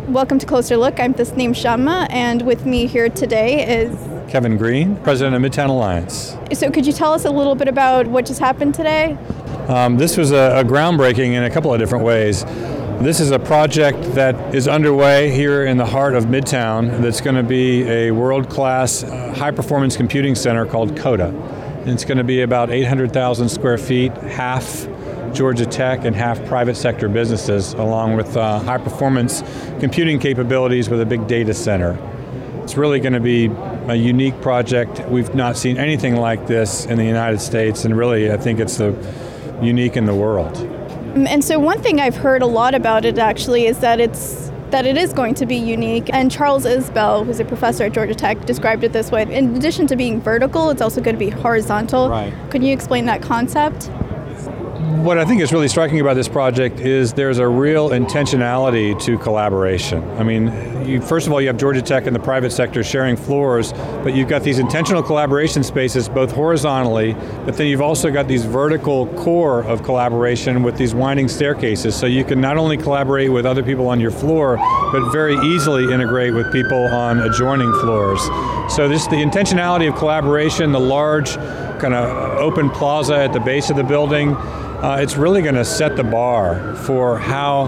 Welcome to Closer Look. I'm Tasneem Shamma, and with me here today is Kevin Green, President of Midtown Alliance. So could you tell us a little bit about what just happened today? This was a groundbreaking in a couple of different ways. This is a project that is underway here in the heart of Midtown that's going to be a world-class high-performance computing center called CODA. And it's going to be about 800,000 square feet, half Georgia Tech and half private sector businesses, along with high-performance computing capabilities with a big data center. It's really going to be a unique project. We've not seen anything like this in the United States, and really I think it's unique in the world. And so one thing I've heard a lot about it actually is that it is going to be unique. And Charles Isbell, who's a professor at Georgia Tech, described it this way. In addition to being vertical, it's also going to be horizontal. Right. Could you explain that concept? What I think is really striking about this project is there's a real intentionality to collaboration. I mean, first of all, you have Georgia Tech and the private sector sharing floors, but you've got these intentional collaboration spaces both horizontally, but then you've also got these vertical core of collaboration with these winding staircases, so you can not only collaborate with other people on your floor, but very easily integrate with people on adjoining floors. So this, the intentionality of collaboration, the large kind of open plaza at the base of the building, it's really going to set the bar for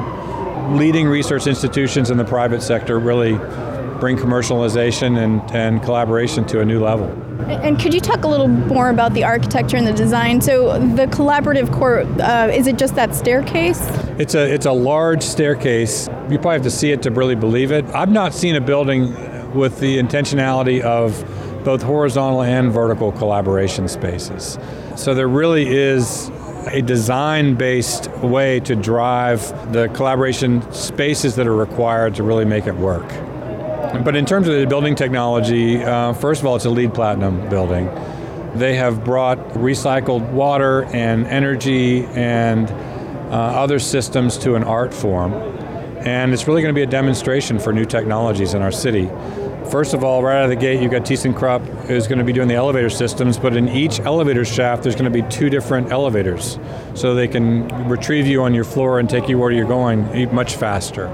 how leading research institutions in the private sector really bring commercialization and collaboration to a new level. And could you talk a little more about the architecture and the design? So the collaborative core, is it just that staircase? It's a large staircase. You probably have to see it to really believe it. I've not seen a building with the intentionality of both horizontal and vertical collaboration spaces. So there really is a design-based way to drive the collaboration spaces that are required to really make it work. But in terms of the building technology, first of all, it's a LEED Platinum building. They have brought recycled water and energy and other systems to an art form. And it's really going to be a demonstration for new technologies in our city. First of all, right out of the gate, you've got ThyssenKrupp who's going to be doing the elevator systems, but in each elevator shaft, there's going to be 2 different elevators, so they can retrieve you on your floor and take you where you're going much faster.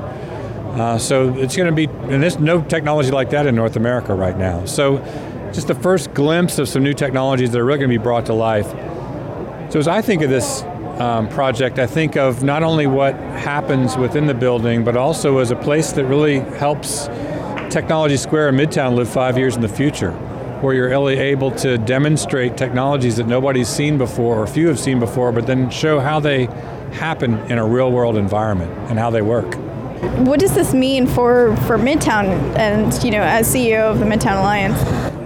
So it's going to be, and there's no technology like that in North America right now. So just the first glimpse of some new technologies that are really going to be brought to life. So as I think of this project, I think of not only what happens within the building, but also as a place that really helps Technology Square in Midtown live 5 years in the future, where you're really able to demonstrate technologies that nobody's seen before or few have seen before, but then show how they happen in a real world environment and how they work. What does this mean for Midtown and, as CEO of the Midtown Alliance?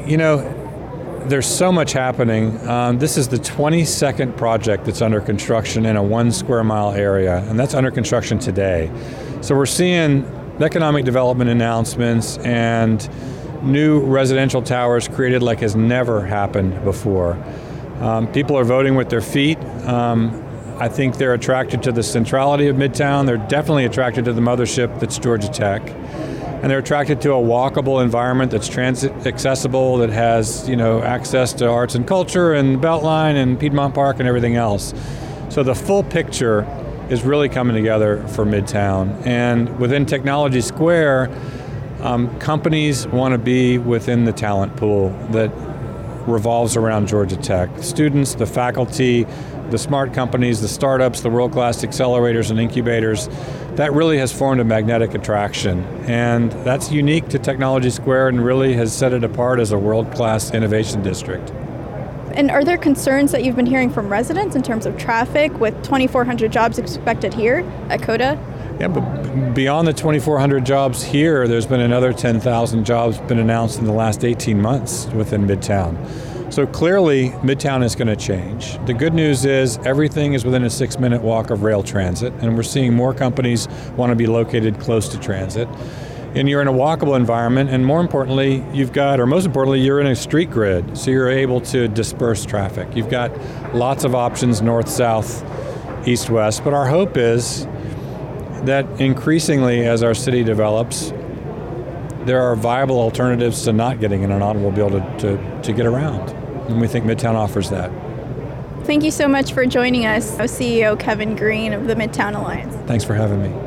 There's so much happening. This is the 22nd project that's under construction in a 1 square mile area, and that's under construction today. So we're seeing economic development announcements and new residential towers created like has never happened before. People are voting with their feet. I think they're attracted to the centrality of Midtown. They're definitely attracted to the mothership that's Georgia Tech. And they're attracted to a walkable environment that's transit accessible, that has access to arts and culture and Beltline and Piedmont Park and everything else. So the full picture is really coming together for Midtown. And within Technology Square, companies want to be within the talent pool that revolves around Georgia Tech. Students, the faculty, the smart companies, the startups, the world-class accelerators and incubators, that really has formed a magnetic attraction. And that's unique to Technology Square and really has set it apart as a world-class innovation district. And are there concerns that you've been hearing from residents in terms of traffic with 2,400 jobs expected here at CODA? Yeah, but beyond the 2,400 jobs here, there's been another 10,000 jobs been announced in the last 18 months within Midtown. So clearly, Midtown is going to change. The good news is everything is within a 6-minute walk of rail transit, and we're seeing more companies want to be located close to transit. And you're in a walkable environment, and most importantly, you're in a street grid, so you're able to disperse traffic. You've got lots of options, north, south, east, west, but our hope is that increasingly as our city develops, there are viable alternatives to not getting in an automobile to get around, and we think Midtown offers that. Thank you so much for joining us, CEO Kevin Green of the Midtown Alliance. Thanks for having me.